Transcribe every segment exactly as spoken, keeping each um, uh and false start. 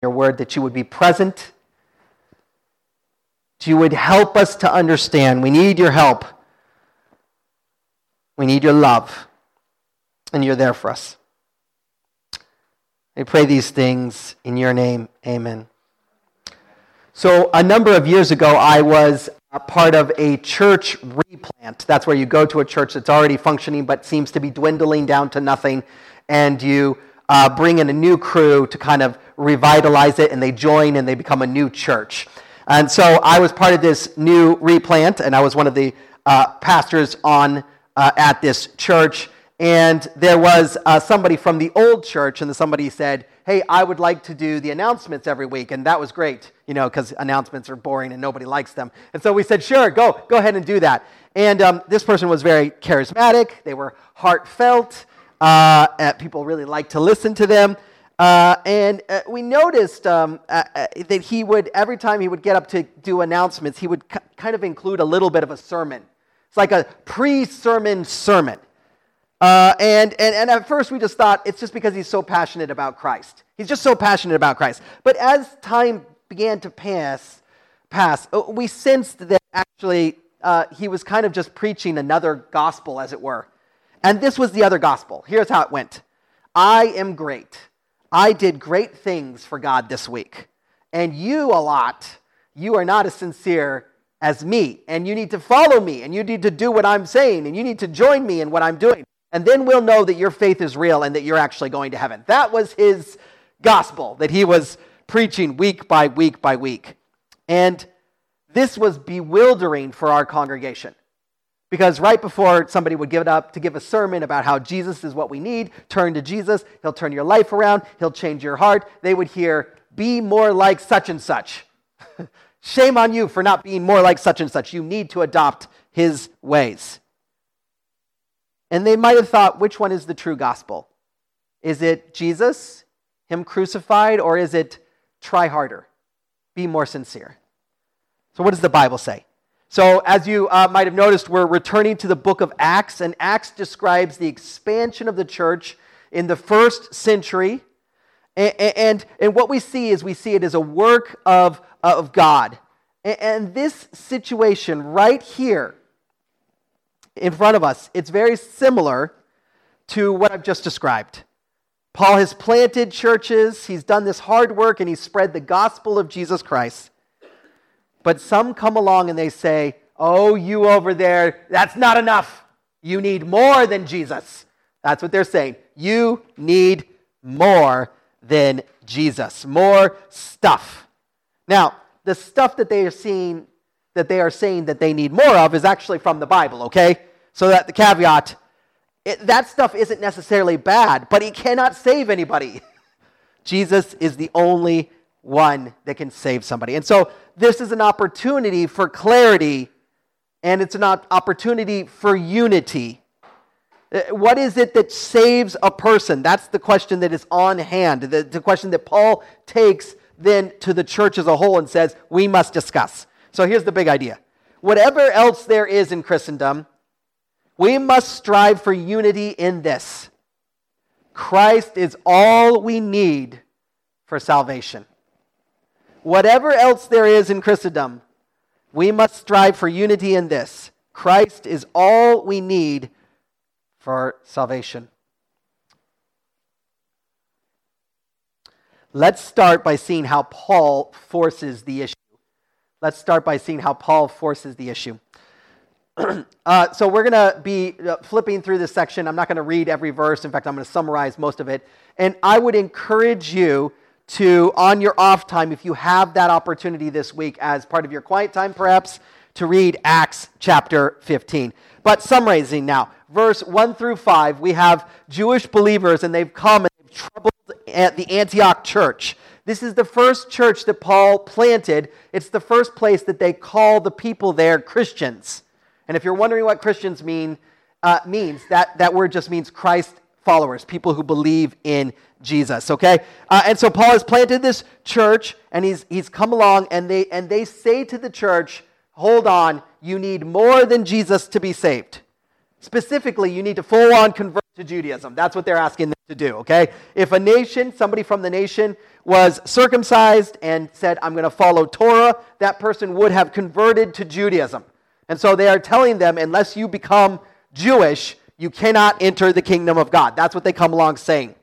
your word, that you would be present, that you would help us to understand. We need your help. We need your love, and you're there for us. I pray these things in your name. Amen. So a number of years ago, I was a part of a church replant. That's where you go to a church that's already functioning but seems to be dwindling down to nothing, and you uh, bring in a new crew to kind of revitalize it, and they join and they become a new church. And so I was part of this new replant, and I was one of the uh, pastors on uh, at this church. And there was uh, somebody from the old church, and somebody said, hey, I would like to do the announcements every week. And that was great, you know, because announcements are boring and nobody likes them. And so we said, sure, go, go ahead and do that. And um, this person was very charismatic. They were heartfelt. Uh, and people really liked to listen to them. Uh, and uh, we noticed um, uh, uh, that he would, every time he would get up to do announcements, he would c- kind of include a little bit of a sermon. It's like a pre-sermon sermon. Uh, and, and, and at first we just thought it's just because he's so passionate about Christ. He's just so passionate about Christ. But as time began to pass, pass, we sensed that actually uh, he was kind of just preaching another gospel, as it were. And this was the other gospel. Here's how it went. I am great. I did great things for God this week. And you a lot, you are not as sincere as me. And you need to follow me. And you need to do what I'm saying. And you need to join me in what I'm doing. And then we'll know that your faith is real and that you're actually going to heaven. That was his gospel that he was preaching week by week by week. And this was bewildering for our congregation. Because right before somebody would give it up to give a sermon about how Jesus is what we need, turn to Jesus, he'll turn your life around, he'll change your heart, they would hear, be more like such and such. Shame on you for not being more like such and such. You need to adopt his ways. And they might have thought, which one is the true gospel? Is it Jesus, him crucified, or is it try harder, be more sincere? So what does the Bible say? So as you uh, might have noticed, we're returning to the book of Acts, and Acts describes the expansion of the church in the first century. And, and, and what we see is we see it as a work of, of God. And, and this situation right here, in front of us, it's very similar to what I've just described. Paul has planted churches, he's done this hard work, and he's spread the gospel of Jesus Christ. But some come along and they say, oh, you over there, that's not enough. You need more than Jesus. That's what they're saying. You need more than Jesus, more stuff. Now, the stuff that they are seeing that they are saying that they need more of is actually from the Bible, okay? So that the caveat, it, that stuff isn't necessarily bad, but it cannot save anybody. Jesus is the only one that can save somebody. And so this is an opportunity for clarity, and it's an opportunity for unity. What is it that saves a person? That's the question that is on hand, the, the question that Paul takes then to the church as a whole and says, we must discuss. So here's the big idea. Whatever else there is in Christendom, we must strive for unity in this. Christ is all we need for salvation. Whatever else there is in Christendom, we must strive for unity in this. Christ is all we need for salvation. Let's start by seeing how Paul forces the issue. Let's start by seeing how Paul forces the issue. uh, so we're going to be flipping through this section. I'm not going to read every verse. In fact, I'm going to summarize most of it. And I would encourage you to, on your off time, if you have that opportunity this week as part of your quiet time perhaps, to read Acts chapter fifteen. But summarizing now, verse one through five, we have Jewish believers, and they've come and they've troubled at the Antioch church. This is the first church that Paul planted. It's the first place that they call the people there Christians. And if you're wondering what Christians mean, uh, means, that, that word just means Christ followers, people who believe in Jesus, okay? Uh, and so Paul has planted this church, and he's he's come along, and they and they say to the church, hold on, you need more than Jesus to be saved. Specifically, you need to full-on convert to Judaism. That's what they're asking them to do, okay? If a nation, somebody from the nation was circumcised and said, I'm going to follow Torah, that person would have converted to Judaism. And so they are telling them, unless you become Jewish, you cannot enter the kingdom of God. That's what they come along saying.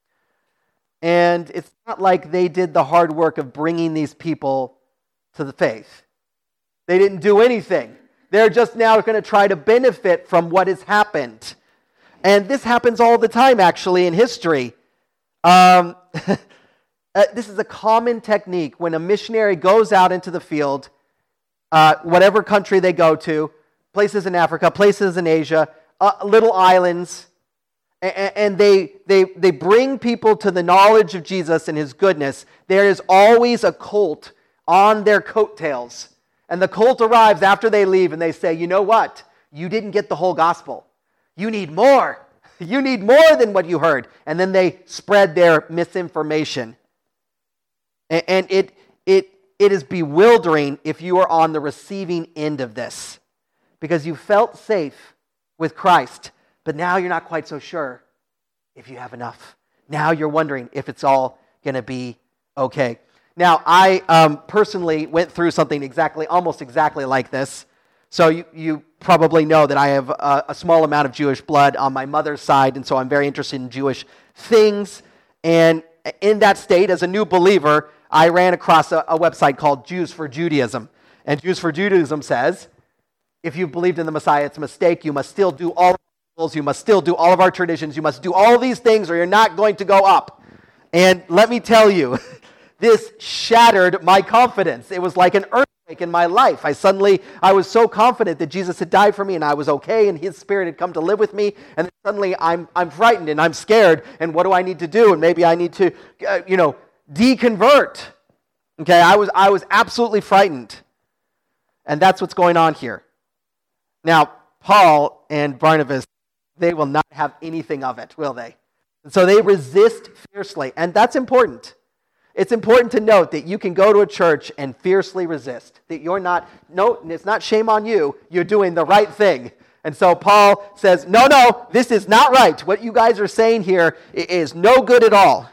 And it's not like they did the hard work of bringing these people to the faith. They didn't do anything. They're just now going to try to benefit from what has happened. And this happens all the time, actually, in history. Um, this is a common technique when a missionary goes out into the field, uh, whatever country they go to, places in Africa, places in Asia, uh, little islands, and, and they, they, they bring people to the knowledge of Jesus and his goodness. There is always a cult on their coattails. And the cult arrives after they leave and they say, you know what? You didn't get the whole gospel. You need more. You need more than what you heard. And then they spread their misinformation. And, and it, it, it is bewildering if you are on the receiving end of this. Because you felt safe with Christ, but now you're not quite so sure if you have enough. Now you're wondering if it's all going to be okay. Now, I um, personally went through something exactly, almost exactly like this. So you, you probably know that I have a, a small amount of Jewish blood on my mother's side, and so I'm very interested in Jewish things. And in that state, as a new believer, I ran across a, a website called Jews for Judaism. And Jews for Judaism says, if you've believed in the Messiah, it's a mistake. You must still do all of our rules. You must still do all of our traditions. You must do all of these things or you're not going to go up. And let me tell you, this shattered my confidence. It was like an earthquake in my life. I suddenly, I was so confident that Jesus had died for me and I was okay and his spirit had come to live with me. And then suddenly I'm I'm frightened and I'm scared. And what do I need to do? And maybe I need to, uh, you know, deconvert. Okay, I was I was absolutely frightened. And that's what's going on here. Now, Paul and Barnabas, they will not have anything of it, will they? And so they resist fiercely. And that's important. It's important to note that you can go to a church and fiercely resist. That you're not, no, it's not shame on you. You're doing the right thing. And so Paul says, no, no, this is not right. What you guys are saying here is no good at all.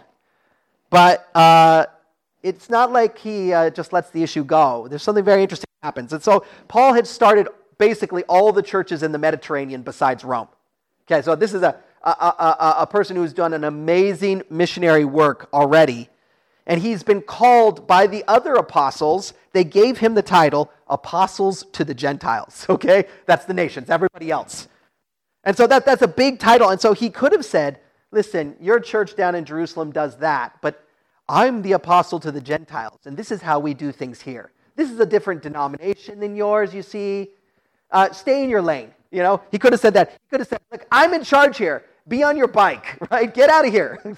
But uh, it's not like he uh, just lets the issue go. There's something very interesting that happens. And so Paul had started basically all the churches in the Mediterranean besides Rome. Okay, so this is a, a, a, a person who's done an amazing missionary work already. And he's been called by the other apostles. They gave him the title, Apostles to the Gentiles, okay? That's the nations, everybody else. And so that, that's a big title. And so he could have said, listen, your church down in Jerusalem does that, but I'm the apostle to the Gentiles, and this is how we do things here. This is a different denomination than yours, you see. Uh, stay in your lane, you know? He could have said that. He could have said, look, I'm in charge here. Be on your bike, right? Get out of here.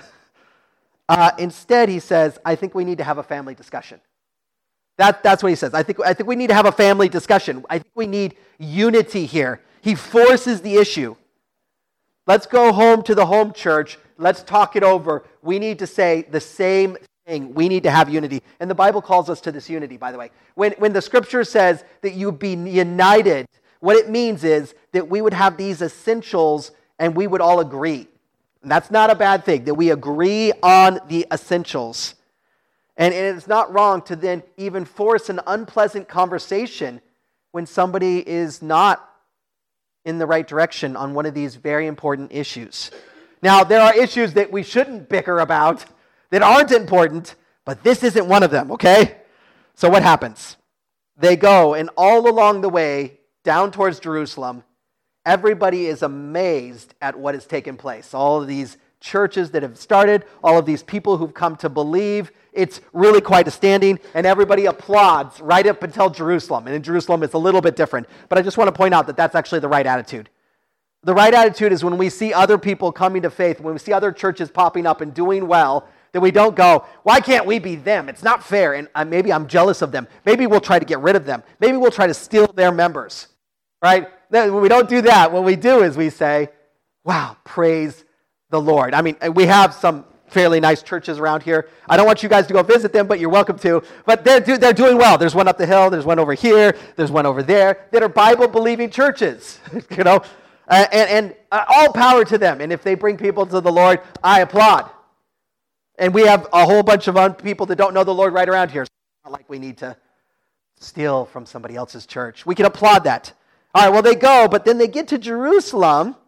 Uh, instead, he says, I think we need to have a family discussion. That, that's what he says. I think, I think we need to have a family discussion. I think we need unity here. He forces the issue. Let's go home to the home church. Let's talk it over. We need to say the same thing. We need to have unity. And the Bible calls us to this unity, by the way. When, when the scripture says that you be united, what it means is that we would have these essentials and we would all agree. And that's not a bad thing, that we agree on the essentials. And, and it's not wrong to then even force an unpleasant conversation when somebody is not in the right direction on one of these very important issues. Now, there are issues that we shouldn't bicker about, that aren't important, but this isn't one of them, okay? So what happens? They go, and all along the way, down towards Jerusalem, everybody is amazed at what has taken place. All of these churches that have started, all of these people who've come to believe, it's really quite astounding, and everybody applauds right up until Jerusalem. And in Jerusalem, it's a little bit different. But I just want to point out that that's actually the right attitude. The right attitude is when we see other people coming to faith, when we see other churches popping up and doing well, that we don't go, why can't we be them? It's not fair, and uh, maybe I'm jealous of them. Maybe we'll try to get rid of them. Maybe we'll try to steal their members, right? When we don't do that, what we do is we say, wow, praise the Lord. I mean, we have some fairly nice churches around here. I don't want you guys to go visit them, but you're welcome to. But they're, do, they're doing well. There's one up the hill. There's one over here. There's one over there that are Bible-believing churches. you know, Uh, and and uh, all power to them. And if they bring people to the Lord, I applaud. And we have a whole bunch of un- people that don't know the Lord right around here. So it's not like we need to steal from somebody else's church. We can applaud that. All right, well, they go, but then they get to Jerusalem.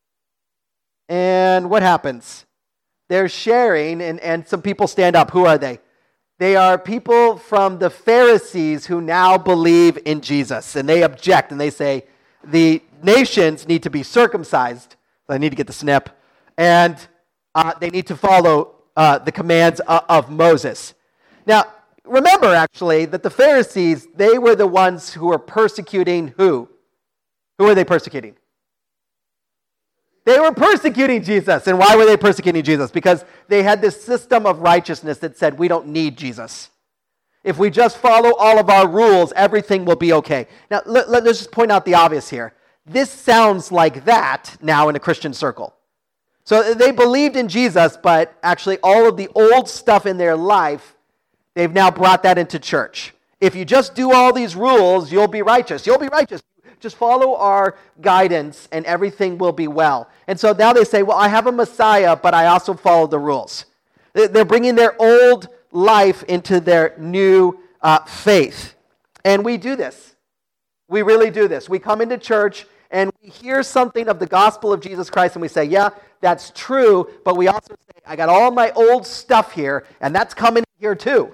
And what happens? They're sharing, and, and some people stand up. Who are they? They are people from the Pharisees who now believe in Jesus. And they object, and they say, the nations need to be circumcised. They need to get the snip. And uh, they need to follow uh, the commands of, of Moses. Now, remember, actually, that the Pharisees, they were the ones who were persecuting who? Who were they persecuting? They were persecuting Jesus. And why were they persecuting Jesus? Because they had this system of righteousness that said, we don't need Jesus. If we just follow all of our rules, everything will be okay. Now, let, let's just point out the obvious here. This sounds like that now in a Christian circle. So they believed in Jesus, but actually all of the old stuff in their life, they've now brought that into church. If you just do all these rules, you'll be righteous. You'll be righteous. Just follow our guidance and everything will be well. And so now they say, well, I have a Messiah, but I also follow the rules. They're bringing their old life into their new uh, faith. And we do this. We really do this. We come into church and we hear something of the gospel of Jesus Christ and we say, yeah, that's true, but we also say, I got all my old stuff here, and that's coming here too.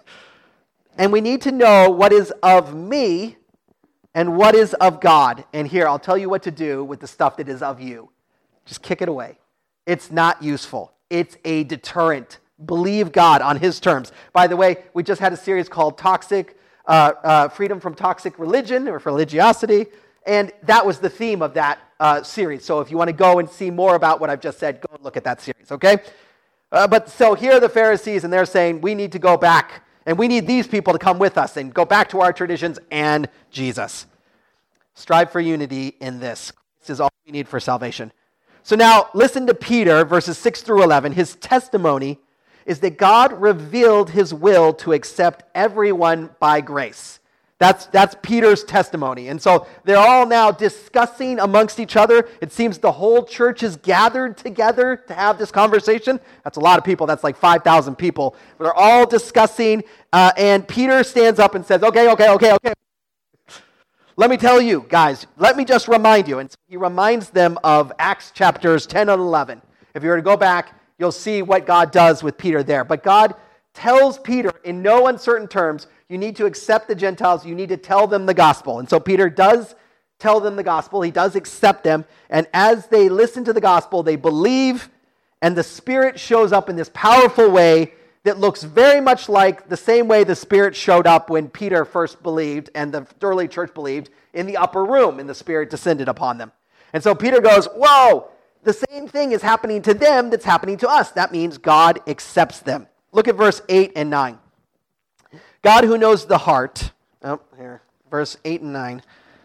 And we need to know what is of me and what is of God. And here, I'll tell you what to do with the stuff that is of you. Just kick it away. It's not useful. It's a deterrent. Believe God on his terms. By the way, we just had a series called Toxic, uh, uh, Freedom from Toxic Religion or Religiosity, and that was the theme of that uh, series. So if you want to go and see more about what I've just said, go and look at that series, okay? Uh, but so here are the Pharisees, and they're saying, we need to go back, and we need these people to come with us and go back to our traditions and Jesus. Strive for unity in this. This is all we need for salvation. So now, listen to Peter, verses six through eleven. His testimony is that God revealed his will to accept everyone by grace. That's, that's Peter's testimony. And so they're all now discussing amongst each other. It seems the whole church is gathered together to have this conversation. That's a lot of people. That's like five thousand people. But they're all discussing, uh, and Peter stands up and says, okay, okay, okay, okay. Let me tell you, guys, let me just remind you. And so he reminds them of Acts chapters ten and eleven. If you were to go back, you'll see what God does with Peter there. But God tells Peter in no uncertain terms, you need to accept the Gentiles, you need to tell them the gospel. And so Peter does tell them the gospel, he does accept them, and as they listen to the gospel, they believe, and the Spirit shows up in this powerful way that looks very much like the same way the Spirit showed up when Peter first believed and the early church believed in the upper room, and the Spirit descended upon them. And so Peter goes, whoa, the same thing is happening to them that's happening to us. That means God accepts them. Look at verse eight and nine. God who knows the heart, oh, here, verse eight and nine.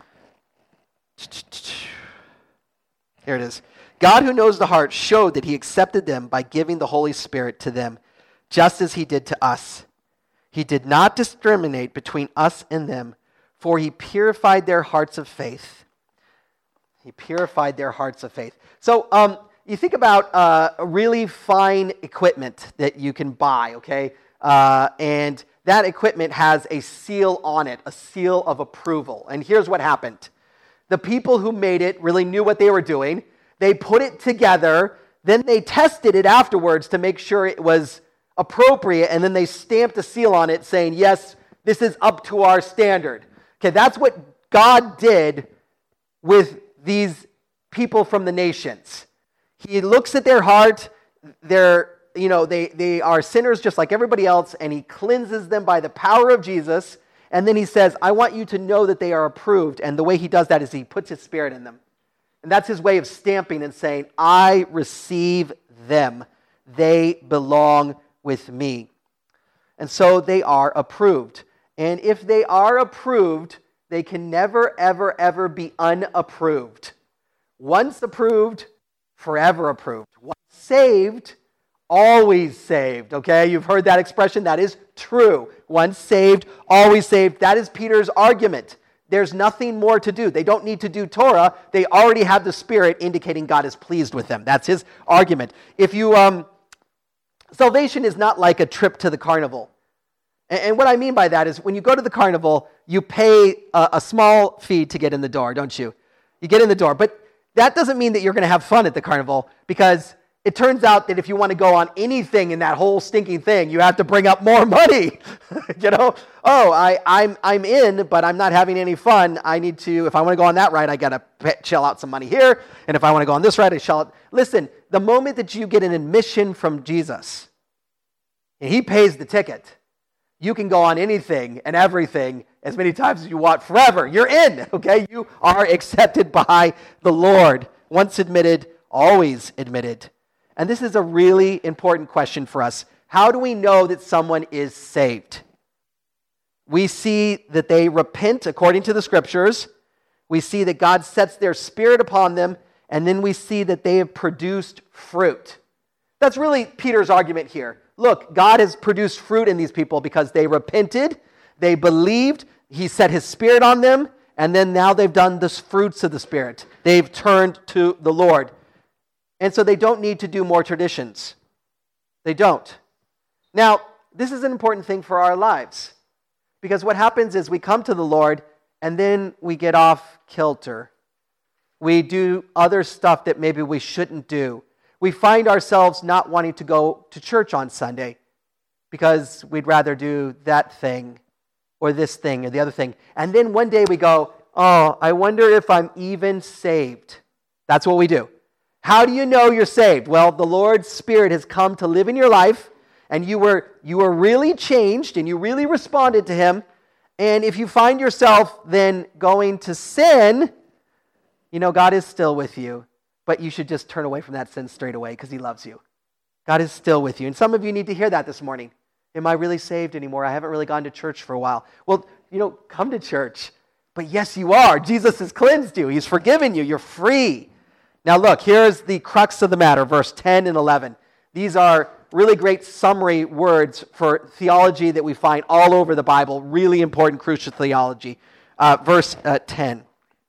Here it is. God who knows the heart showed that he accepted them by giving the Holy Spirit to them, just as he did to us. He did not discriminate between us and them, for he purified their hearts of faith. He purified their hearts of faith. So um, you think about uh, really fine equipment that you can buy, okay? Uh, and that equipment has a seal on it, a seal of approval. And here's what happened. The people who made it really knew what they were doing. They put it together, then they tested it afterwards to make sure it was appropriate, and then they stamped a seal on it saying, yes, this is up to our standard. Okay, that's what God did with these people from the nations. He looks at their heart, they're, you know, they, they are sinners just like everybody else, and he cleanses them by the power of Jesus, and then he says, I want you to know that they are approved, and the way he does that is he puts his Spirit in them. And that's his way of stamping and saying, I receive them. They belong with me. And so they are approved. And if they are approved, they can never, ever, ever be unapproved. Once approved, forever approved. Once saved, always saved. Okay, you've heard that expression. That is true. Once saved, always saved. That is Peter's argument. There's nothing more to do. They don't need to do Torah. They already have the Spirit indicating God is pleased with them. That's his argument. If you, um, salvation is not like a trip to the carnival. And, and what I mean by that is when you go to the carnival, you pay a, a small fee to get in the door, don't you? You get in the door. But that doesn't mean that you're going to have fun at the carnival, because it turns out that if you want to go on anything in that whole stinking thing, you have to bring up more money. You know, oh, I, I'm I'm in, but I'm not having any fun. I need to, if I want to go on that ride, I got to shell out some money here. And if I want to go on this ride, I shell out. Listen, the moment that you get an admission from Jesus, and he pays the ticket, you can go on anything and everything as many times as you want forever. You're in, okay? You are accepted by the Lord. Once admitted, always admitted. And this is a really important question for us. How do we know that someone is saved? We see that they repent according to the Scriptures. We see that God sets their Spirit upon them. And then we see that they have produced fruit. That's really Peter's argument here. Look, God has produced fruit in these people because they repented, they believed, he set his Spirit on them, and then now they've done the fruits of the Spirit. They've turned to the Lord. And so they don't need to do more traditions. They don't. Now, this is an important thing for our lives, because what happens is we come to the Lord and then we get off kilter. We do other stuff that maybe we shouldn't do. We find ourselves not wanting to go to church on Sunday because we'd rather do that thing or this thing or the other thing. And then one day we go, oh, I wonder if I'm even saved. That's what we do. How do you know you're saved? Well, the Lord's Spirit has come to live in your life, and you were you were really changed, and you really responded to him. And if you find yourself then going to sin, you know, God is still with you, but you should just turn away from that sin straight away because he loves you. God is still with you. And some of you need to hear that this morning. Am I really saved anymore? I haven't really gone to church for a while. Well, you know, come to church. But yes, you are. Jesus has cleansed you. He's forgiven you. You're free. Now look, here's the crux of the matter, verse ten and eleven. These are really great summary words for theology that we find all over the Bible, really important, crucial theology. Uh, verse uh, ten.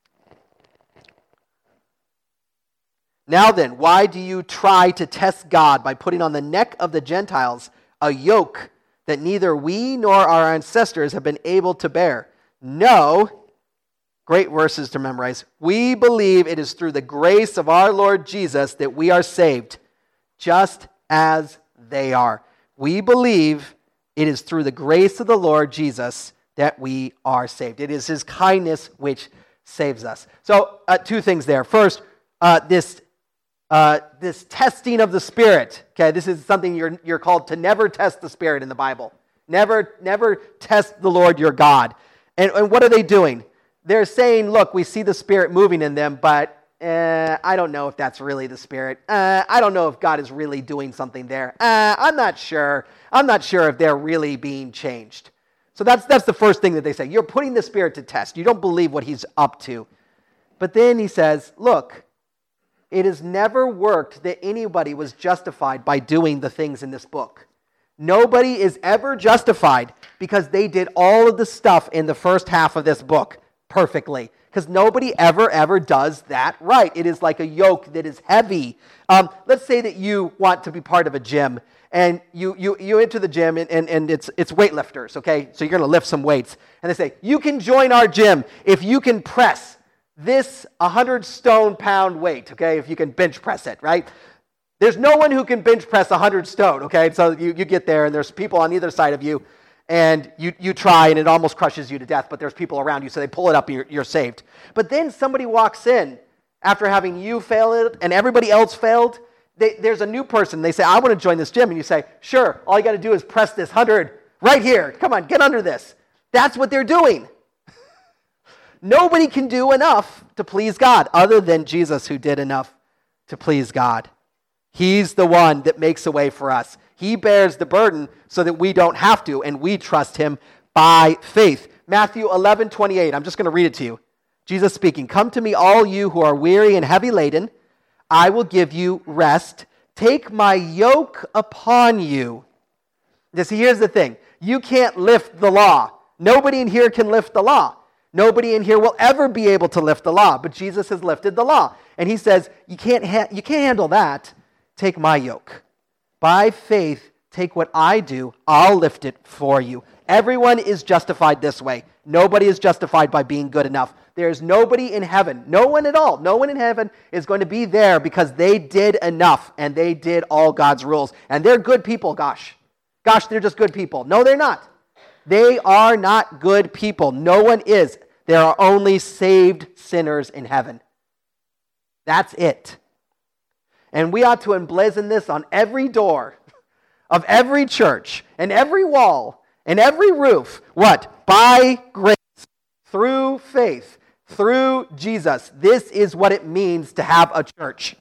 Now then, why do you try to test God by putting on the neck of the Gentiles a yoke that neither we nor our ancestors have been able to bear? No. Great verses to memorize. We believe it is through the grace of our Lord Jesus that we are saved, just as they are. We believe it is through the grace of the Lord Jesus that we are saved. It is his kindness which saves us. So, uh, two things there. First, uh, this uh, this testing of the Spirit. Okay, this is something you're you're called to never test the Spirit in the Bible. Never, never test the Lord your God. And, and what are they doing? They're saying, look, we see the Spirit moving in them, but uh, I don't know if that's really the Spirit. Uh, I don't know if God is really doing something there. Uh, I'm not sure. I'm not sure if they're really being changed. So that's that's the first thing that they say. You're putting the Spirit to test. You don't believe what he's up to. But then he says, look, it has never worked that anybody was justified by doing the things in this book. Nobody is ever justified because they did all of the stuff in the first half of this book perfectly, because nobody ever, ever does that right. It is like a yoke that is heavy. Um, let's say that you want to be part of a gym, and you you you enter the gym, and, and, and it's it's weightlifters, okay? So you're going to lift some weights. And they say, you can join our gym if you can press this one hundred stone pound weight, okay? If you can bench press it, right? There's no one who can bench press one hundred stone, okay? So you, you get there, and there's people on either side of you, and you, you try, and it almost crushes you to death, but there's people around you, so they pull it up, and you're, you're saved. But then somebody walks in after having you fail it, and everybody else failed. They, there's a new person. They say, I want to join this gym. And you say, sure, all you got to do is press this one hundred right here. Come on, get under this. That's what they're doing. Nobody can do enough to please God other than Jesus, who did enough to please God. He's the one that makes a way for us. He bears the burden so that we don't have to, and we trust him by faith. Matthew eleven twenty-eight, I'm just going to read it to you. Jesus speaking, come to me, all you who are weary and heavy laden. I will give you rest. Take my yoke upon you. You see, here's the thing. You can't lift the law. Nobody in here can lift the law. Nobody in here will ever be able to lift the law, but Jesus has lifted the law. And he says, you can't, ha- you can't handle that. Take my yoke. By faith, take what I do. I'll lift it for you. Everyone is justified this way. Nobody is justified by being good enough. There's nobody in heaven, no one at all, no one in heaven is going to be there because they did enough and they did all God's rules. And they're good people, gosh. Gosh, they're just good people. No, they're not. They are not good people. No one is. There are only saved sinners in heaven. That's it. And we ought to emblazon this on every door of every church and every wall and every roof. What? By grace, through faith, through Jesus. This is what it means to have a church.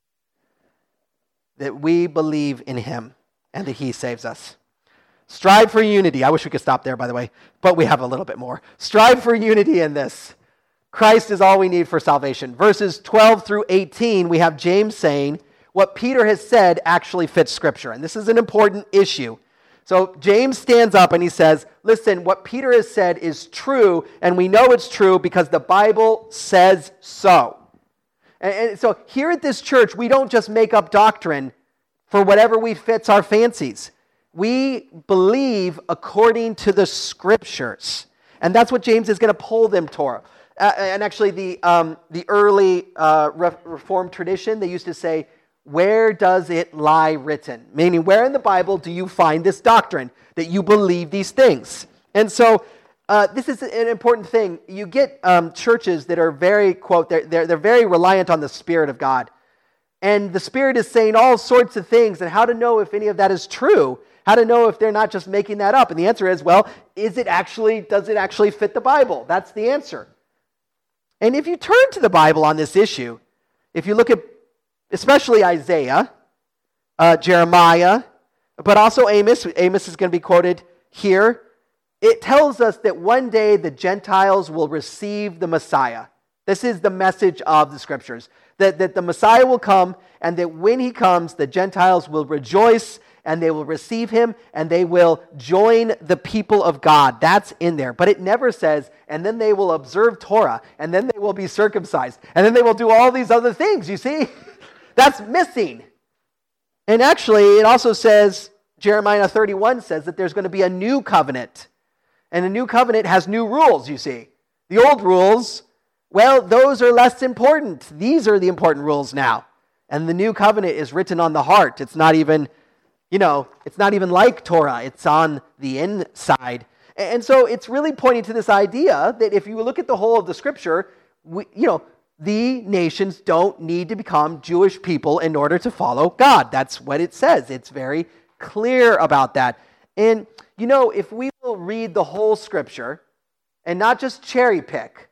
That we believe in him and that he saves us. Strive for unity. I wish we could stop there, by the way, but we have a little bit more. Strive for unity in this. Christ is all we need for salvation. Verses twelve through eighteen, we have James saying, what Peter has said actually fits Scripture. And this is an important issue. So James stands up and he says, listen, what Peter has said is true, and we know it's true because the Bible says so. And, and so here at this church, we don't just make up doctrine for whatever we fits our fancies. We believe according to the Scriptures. And that's what James is going to pull them toward. Uh, and actually, the um, the early uh, Reformed tradition, they used to say, where does it lie written? Meaning, where in the Bible do you find this doctrine that you believe these things? And so, uh, this is an important thing. You get um, churches that are very, quote, they're, they're, they're very reliant on the Spirit of God. And the Spirit is saying all sorts of things, and how to know if any of that is true, how to know if they're not just making that up. And the answer is, well, is it actually, does it actually fit the Bible? That's the answer. And if you turn to the Bible on this issue, if you look at especially Isaiah, uh, Jeremiah, but also Amos, Amos is going to be quoted here, it tells us that one day the Gentiles will receive the Messiah. This is the message of the Scriptures, that, that the Messiah will come, and that when he comes, the Gentiles will rejoice, and they will receive him, and they will join the people of God. That's in there. But it never says, and then they will observe Torah, and then they will be circumcised, and then they will do all these other things, you see? That's missing. And actually, it also says, Jeremiah thirty-one says that there's going to be a new covenant. And a new covenant has new rules, you see. The old rules, well, those are less important. These are the important rules now. And the new covenant is written on the heart. It's not even... You know, it's not even like Torah. It's on the inside. And so it's really pointing to this idea that if you look at the whole of the Scripture, we, you know, the nations don't need to become Jewish people in order to follow God. That's what it says. It's very clear about that. And, you know, if we will read the whole Scripture and not just cherry pick,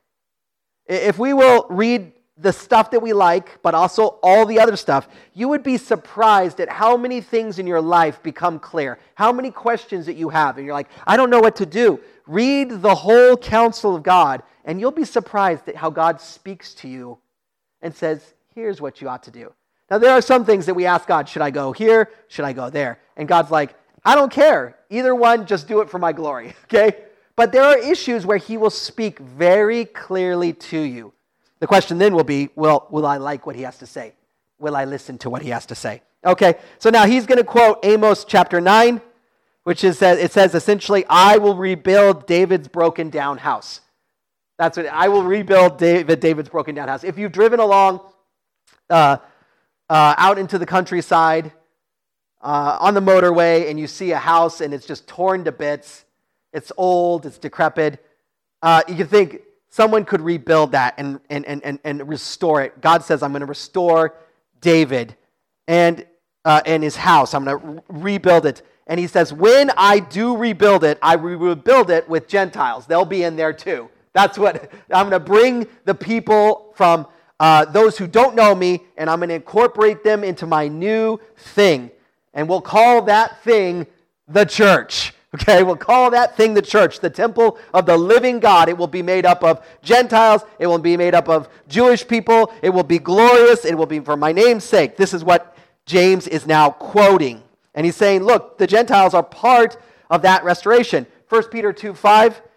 if we will read the stuff that we like, but also all the other stuff, you would be surprised at how many things in your life become clear, how many questions that you have, and you're like, I don't know what to do. Read the whole counsel of God, and you'll be surprised at how God speaks to you and says, here's what you ought to do. Now, there are some things that we ask God, should I go here? Should I go there? And God's like, I don't care. Either one, just do it for my glory, okay? But there are issues where he will speak very clearly to you. The question then will be, well, will I like what he has to say? Will I listen to what he has to say? Okay, so now he's going to quote Amos chapter nine, which is, it says essentially, I will rebuild David's broken down house. That's what, I will rebuild David, David's broken down house. If you've driven along uh, uh, out into the countryside uh, on the motorway and you see a house and it's just torn to bits, it's old, it's decrepit, uh, you can think, someone could rebuild that and, and, and, and restore it. God says, I'm going to restore David and, uh, and his house. I'm going to re- rebuild it. And he says, when I do rebuild it, I will rebuild it with Gentiles. They'll be in there too. That's what, I'm going to bring the people from uh, those who don't know me, and I'm going to incorporate them into my new thing. And we'll call that thing the church. Okay, we'll call that thing the church, the temple of the living God. It will be made up of Gentiles. It will be made up of Jewish people. It will be glorious. It will be for my name's sake. This is what James is now quoting. And he's saying, look, the Gentiles are part of that restoration. First Peter two five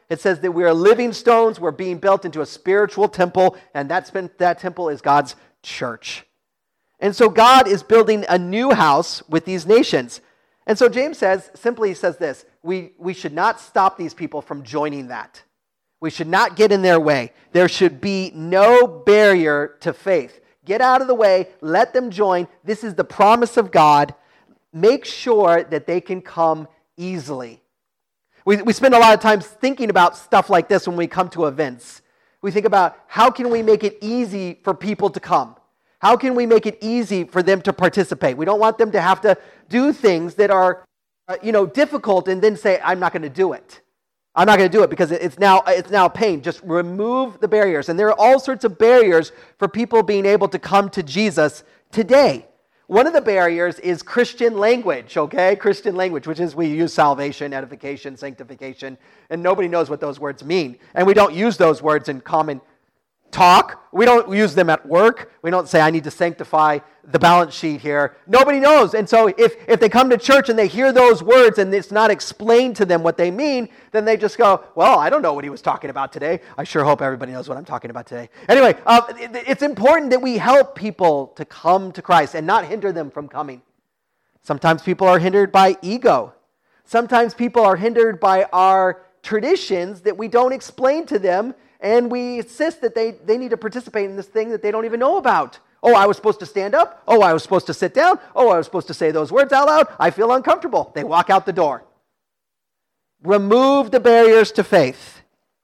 It says that we are living stones. We're being built into a spiritual temple, and that's been, that temple is God's church. And so God is building a new house with these nations. And so James says, simply says this, we, we should not stop these people from joining that. We should not get in their way. There should be no barrier to faith. Get out of the way. Let them join. This is the promise of God. Make sure that they can come easily. We, we spend a lot of time thinking about stuff like this when we come to events. We think about how can we make it easy for people to come? How can we make it easy for them to participate? We don't want them to have to do things that are, uh, you know, difficult and then say, I'm not going to do it. I'm not going to do it because it's now it's now pain. Just remove the barriers. And there are all sorts of barriers for people being able to come to Jesus today. One of the barriers is Christian language, okay? Christian language, which is we use salvation, edification, sanctification, and nobody knows what those words mean. And we don't use those words in common talk. We don't use them at work. We don't say, I need to sanctify the balance sheet here. Nobody knows. And so if, if they come to church and they hear those words and it's not explained to them what they mean, then they just go, well, I don't know what he was talking about today. I sure hope everybody knows what I'm talking about today. Anyway, uh, it, it's important that we help people to come to Christ and not hinder them from coming. Sometimes people are hindered by ego. Sometimes people are hindered by our traditions that we don't explain to them, and we insist that they, they need to participate in this thing that they don't even know about. Oh, I was supposed to stand up. Oh, I was supposed to sit down. Oh, I was supposed to say those words out loud. I feel uncomfortable. They walk out the door. Remove the barriers to faith.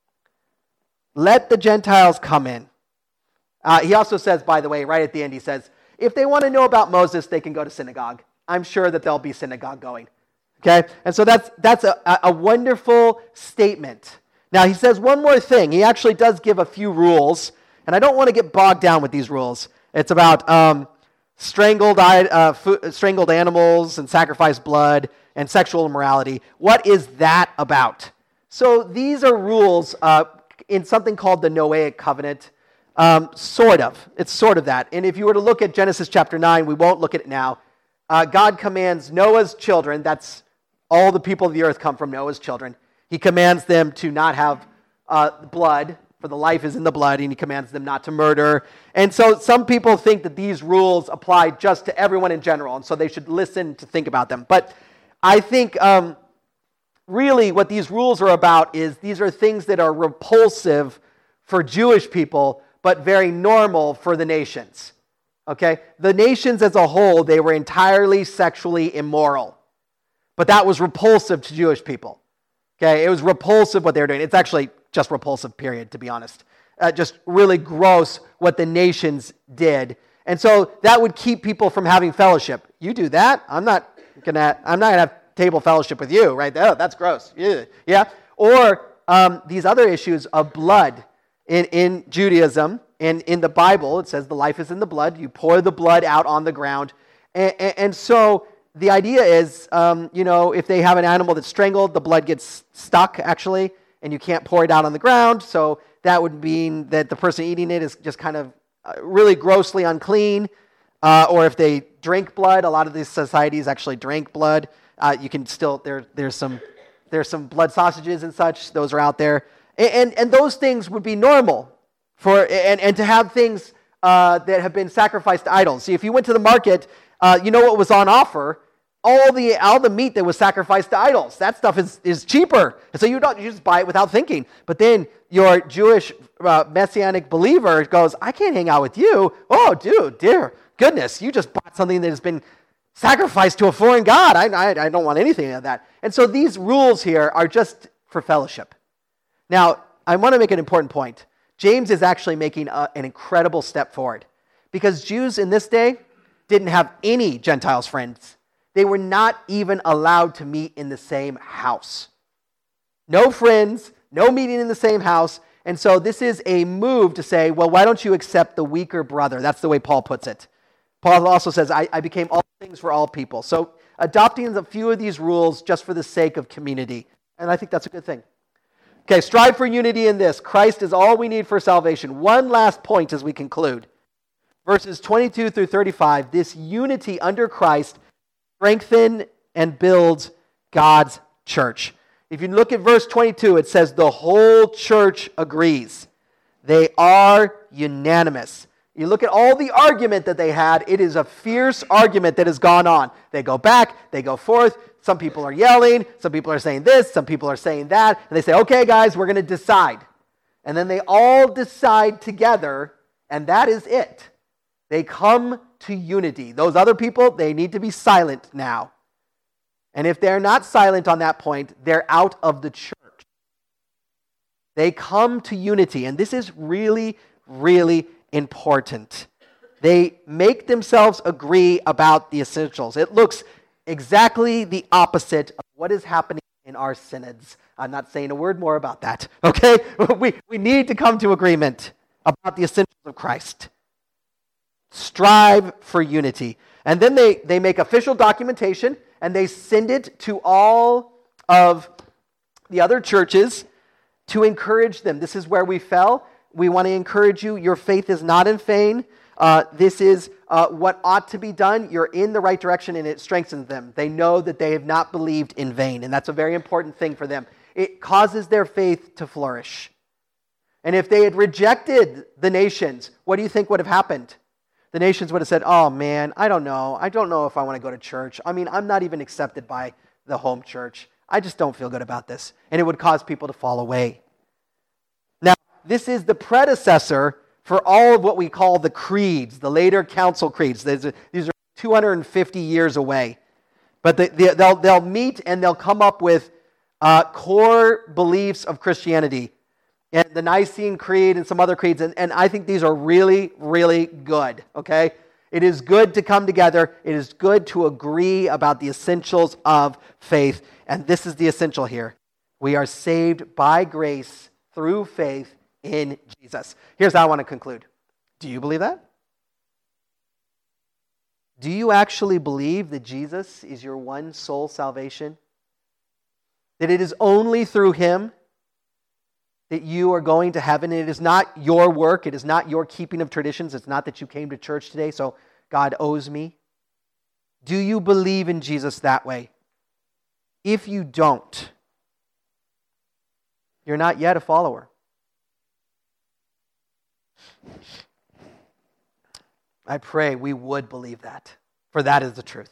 Let the Gentiles come in. Uh, he also says, by the way, right at the end, he says, if they want to know about Moses, they can go to synagogue. I'm sure that they'll be synagogue going. Okay? And so that's, that's a, a wonderful statement. Now, he says one more thing. He actually does give a few rules, and I don't want to get bogged down with these rules. It's about um, strangled, uh, food, strangled animals and sacrificed blood and sexual immorality. What is that about? So these are rules uh, in something called the Noahic covenant. Um, sort of. It's sort of that. And if you were to look at Genesis chapter nine, we won't look at it now. Uh, God commands Noah's children, that's all the people of the earth come from Noah's children. He commands them to not have uh, blood, for the life is in the blood, and he commands them not to murder. And so some people think that these rules apply just to everyone in general, and so they should listen to think about them. But I think um, really what these rules are about is these are things that are repulsive for Jewish people, but very normal for the nations. Okay? The nations as a whole, they were entirely sexually immoral. But that was repulsive to Jewish people. Okay, it was repulsive what they were doing. It's actually just repulsive, period, to be honest. Uh, just really gross what the nations did. And so that would keep people from having fellowship. You do that, I'm not gonna I'm not gonna have table fellowship with you, right? Oh, that's gross. Yeah. yeah? Or um, these other issues of blood in, in Judaism and in the Bible, it says the life is in the blood. You pour the blood out on the ground. And, and, and so the idea is, um, you know, if they have an animal that's strangled, the blood gets stuck, actually, and you can't pour it out on the ground. So that would mean that the person eating it is just kind of really grossly unclean. Uh, or if they drink blood, a lot of these societies actually drink blood. Uh, you can still, there, there's some there's some blood sausages and such. Those are out there. And, and, and those things would be normal. for And, and to have things uh, that have been sacrificed to idols. See, if you went to the market, Uh, you know what was on offer? All the all the meat that was sacrificed to idols. That stuff is, is cheaper. And so you don't you just buy it without thinking. But then your Jewish uh, Messianic believer goes, I can't hang out with you. Oh, dude, dear goodness, you just bought something that has been sacrificed to a foreign god. I, I, I don't want anything of that. And so these rules here are just for fellowship. Now, I want to make an important point. James is actually making a, an incredible step forward. Because Jews in this day didn't have any Gentiles friends. They were not even allowed to meet in the same house. No friends, no meeting in the same house. And so this is a move to say, well, why don't you accept the weaker brother? That's the way Paul puts it. Paul also says, I, I became all things for all people. So adopting a few of these rules just for the sake of community. And I think that's a good thing. Okay, strive for unity in this. Christ is all we need for salvation. One last point as we conclude. Verses twenty-two through thirty-five, this unity under Christ strengthens and builds God's church. If you look at verse twenty-two, it says the whole church agrees. They are unanimous. You look at all the argument that they had, it is a fierce argument that has gone on. They go back, they go forth. Some people are yelling, some people are saying this, some people are saying that. And they say, okay, guys, we're going to decide. And then they all decide together, and that is it. They come to unity. Those other people, they need to be silent now. And if they're not silent on that point, they're out of the church. They come to unity, and this is really, really important. They make themselves agree about the essentials. It looks exactly the opposite of what is happening in our synods. I'm not saying a word more about that, okay? We, we need to come to agreement about the essentials of Christ. Strive for unity. And then they, they make official documentation, and they send it to all of the other churches to encourage them. This is where we fell. We want to encourage you. Your faith is not in vain. Uh, this is uh, what ought to be done. You're in the right direction, and it strengthens them. They know that they have not believed in vain, and that's a very important thing for them. It causes their faith to flourish. And if they had rejected the nations, what do you think would have happened? The nations would have said, oh man, I don't know. I don't know if I want to go to church. I mean, I'm not even accepted by the home church. I just don't feel good about this. And it would cause people to fall away. Now, this is the predecessor for all of what we call the creeds, the later council creeds. These are, these are two hundred fifty years away. But the, the, they'll, they'll meet and they'll come up with uh, core beliefs of Christianity. And the Nicene Creed and some other creeds. And, and I think these are really, really good, okay? It is good to come together. It is good to agree about the essentials of faith. And this is the essential here. We are saved by grace through faith in Jesus. Here's how I want to conclude. Do you believe that? Do you actually believe that Jesus is your one soul salvation? That it is only through Him that you are going to heaven? It is not your work. It is not your keeping of traditions. It's not that you came to church today, so God owes me. Do you believe in Jesus that way? If you don't, you're not yet a follower. I pray we would believe that, for that is the truth.